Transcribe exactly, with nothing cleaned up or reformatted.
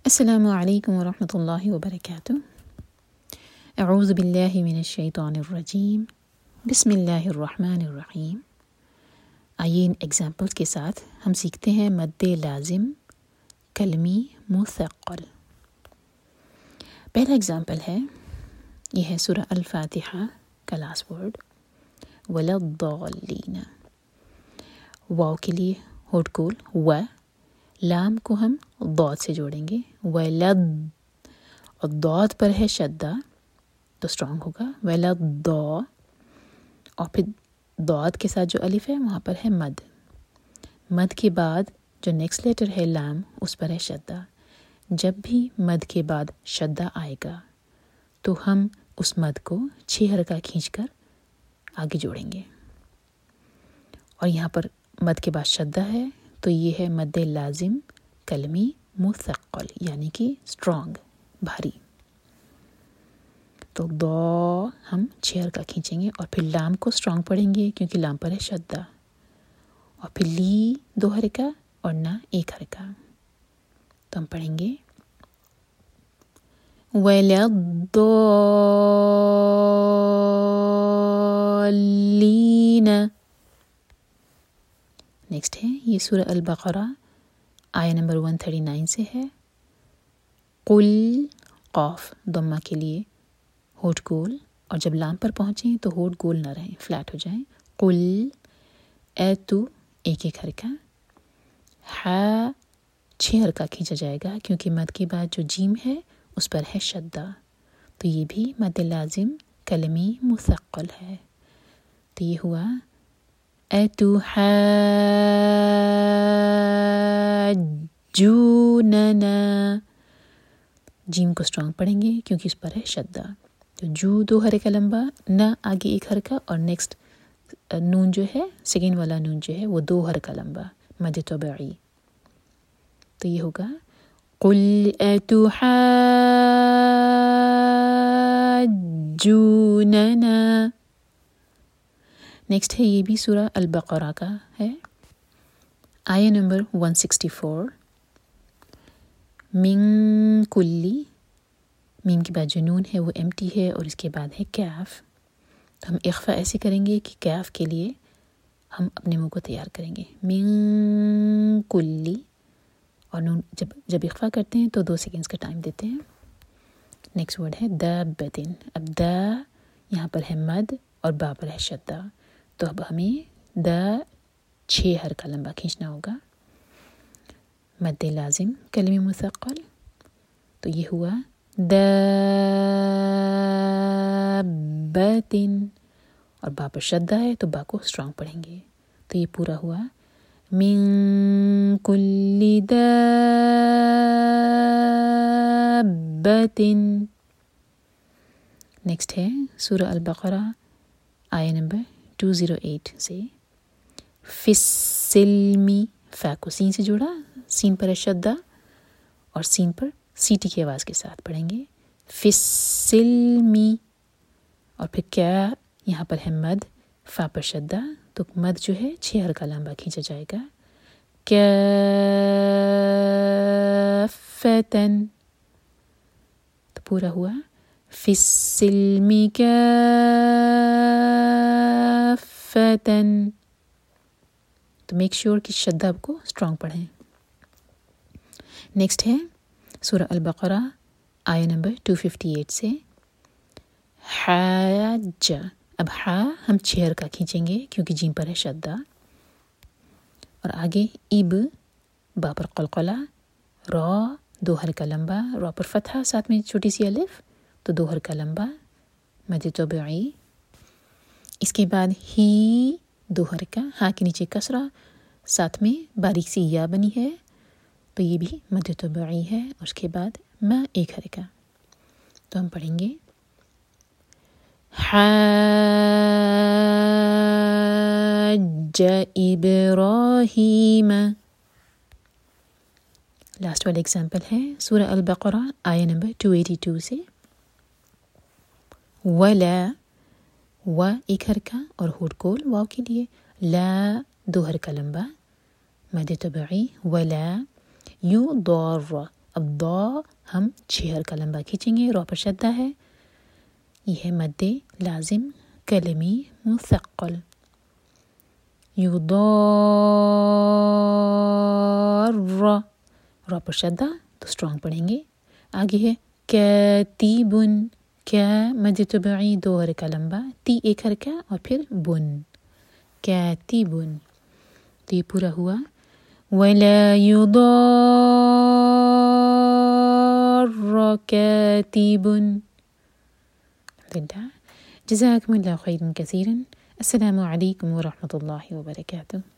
السلام علیکم ورحمۃ اللہ وبرکاتہ۔ اعوذ باللہ من الشیطان الرجیم، بسم اللہ الرحمن الرحیم۔ آئیے ان ایگزامپلس کے ساتھ ہم سیکھتے ہیں مد لازم کلمی مثقل۔ پہلا ایگزامپل ہے، یہ ہے سورہ الفاتحہ کا لاسٹ ورڈ ولا الضالین۔ واو کے لیے ہوٹ کول و، لام کو ہم ضاد سے جوڑیں گے، ولد، اور ضاد پر ہے شدہ تو اسٹرانگ ہوگا ولد، اور پھر ضاد کے ساتھ جو الف ہے وہاں پر ہے مد۔ مد کے بعد جو نیکسٹ لیٹر ہے لام، اس پر ہے شدہ۔ جب بھی مد کے بعد شدہ آئے گا تو ہم اس مد کو چھ حرکہ کھینچ کر آگے جوڑیں گے، اور یہاں پر مد کے بعد شدہ ہے تو یہ ہے مد لازم کلمی مثقل، یعنی کہ اسٹرانگ، بھاری۔ تو دو ہم چھ حرکہ کھینچیں گے اور پھر لام کو اسٹرانگ پڑھیں گے کیونکہ لام پر ہے شدہ، اور پھر لی دو حرکہ اور نہ ایک حرکہ۔ تو ہم پڑھیں گے وَلَا الضَّالِّينَ۔ نیکسٹ ہے، یہ سورہ البقرہ آیہ نمبر ایک سو انتیس سے ہے۔ قل، قاف ضمہ کے لیے ہوٹ گول، اور جب لام پر پہنچیں تو ہوٹ گول نہ رہیں، فلیٹ ہو جائیں۔ قل، ایتو ایک ایک حرکہ، ہا چھ حرکہ کھینچا جائے گا کیونکہ مد کے بعد جو جیم ہے اس پر ہے شدہ، تو یہ بھی مد لازم کلمی مثقل ہے۔ تو یہ ہوا ایتو حاجوننا، جیم کو اسٹرانگ پڑھیں گے کیونکہ اس پر ہے شدہ، تو جو دو حرکہ لمبا، نہ آگے ایک حرکہ، اور نیکسٹ نون جو ہے، سیکنڈ والا نون جو ہے وہ دو حرکہ لمبا، مد طبعی۔ تو یہ ہوگا قل اتحاجوننا۔ نیکسٹ ہے، یہ بھی سورہ البقرہ کا ہے، آیہ نمبر ایک سو چون۔ من کلی، میم کے بعد جو نون ہے وہ ایمٹی ہے اور اس کے بعد ہے کیف، تو ہم اخفا ایسے کریں گے کہ کیف کے لیے ہم اپنے منہ کو تیار کریں گے، من کلی، اور نون جب جب اخفا کرتے ہیں تو دو سیکنڈز کا ٹائم دیتے ہیں۔ نیکسٹ ورڈ ہے دابتن۔ اب دا یہاں پر ہے مد اور با پر ہے شدہ، تو اب ہمیں دا چھ حرکہ لمبا کھینچنا ہوگا، مد لازم کلمی مثقل۔ تو یہ ہوا دابتن، اور با پر شدہ ہے تو با کو اسٹرانگ پڑھیں گے، تو یہ پورا ہوا من کل دابتن۔ نیکسٹ ہے سورہ البقرہ آیہ نمبر دو سو آٹھ سے، فی السلم، فا کو سین سے جوڑا، سین پر ہے شدہ اور سین پر سیٹی کی آواز کے ساتھ پڑھیں گے، فی السلم، اور پھر کیا یہاں پر ہے مد، فا پر شدہ، تو مد جو ہے چھ حرکہ لمبا کھینچا جائے گا، کافتن، تو پورا ہوا فی السلم کافتن۔ تو میک شیور کہ شدہ کو اسٹرانگ پڑھیں۔ نیکسٹ ہے سورہ البقرہ آیہ نمبر دو سو اٹھاون سے، حاج، اب ہا ہم چھ حرکہ کھینچیں گے کیونکہ جیم پر ہے شدہ، اور آگے اب، با پر قلقلہ، را دو حرکہ لمبا، را پر فتحہ ساتھ میں چھوٹی سی الف، تو دو حرکہ لمبا، مد طبعی۔ اس کے بعد ہی دو حرکہ، ہاں کے نیچے کسرہ، ساتھ میں باریک سی یا بنی ہے تو یہ بھی مد طبعی ہے، اور اس کے بعد ما ایک حرکہ۔ تو ہم پڑھیں گے حاج ابراہیم۔ لاسٹ والا ایگزامپل ہے سورہ البقرہ آیہ نمبر دو سو بانوے سے، ولا، و ایک حرکہ اور ہوٹ کول واو کے لیے، لا دو حرکہ لمبا، مد طبعی، ولا یضار، اب ضا ہم چھ کا لمبا کھینچیں گے، رو پر شدہ ہے، یہ ہے مد لازم کلمی مثقل. یضار، رو پر شدہ تو اسٹرانگ پڑھیں گے. آگے ہے کاتبن، کیا مد طبعی دو حرکہ لمبا، تی ایک حرکہ اور پھر بن، کاتبن. تو یہ پورا ہوا. ولا یضار کاتب. جزاکم اللہ خیرا کثیرا. السلام علیکم ورحمۃ اللہ وبرکاتہ.